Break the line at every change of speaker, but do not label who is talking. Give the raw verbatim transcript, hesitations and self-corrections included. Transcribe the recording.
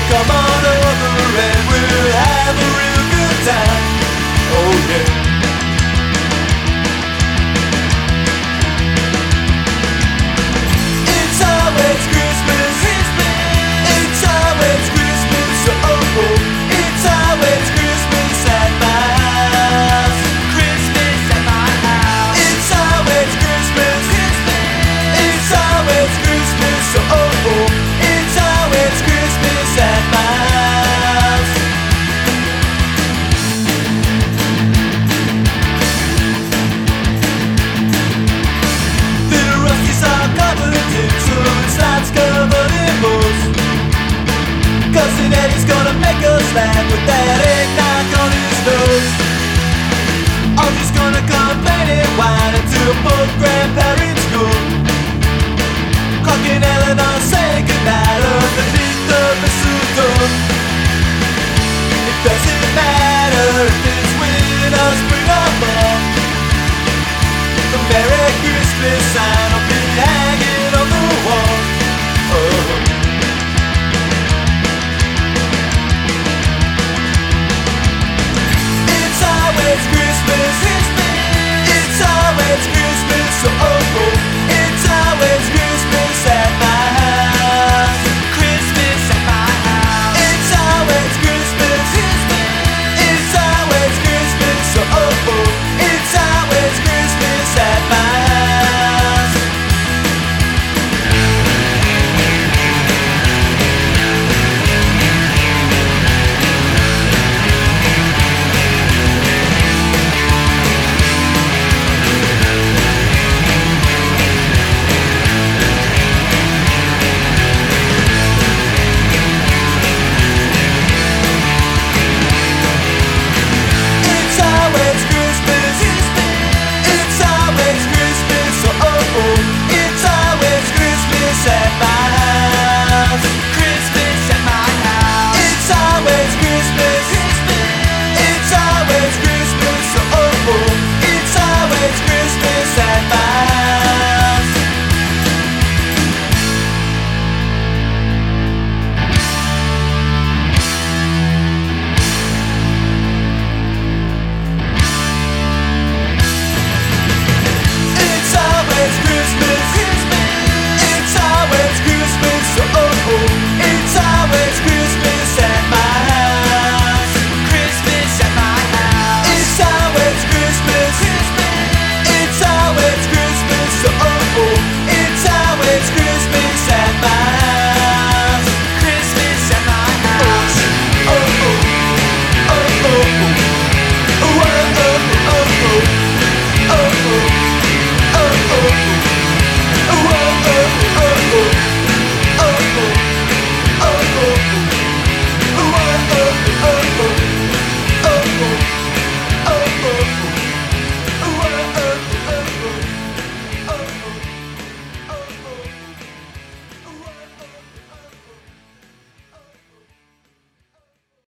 come on over and we'll have a real good time. Oh yeah. It's always Christmas, it's always Christmas, oh oh. It's always Christmas at my house. Christmas at my house. It's always Christmas, it's always Christmas, oh oh. It's always Christmas at my house. Little Rusty's all covered in tinsel and Slime's covered in moss. Cousin Eddie's gonna make us laugh with that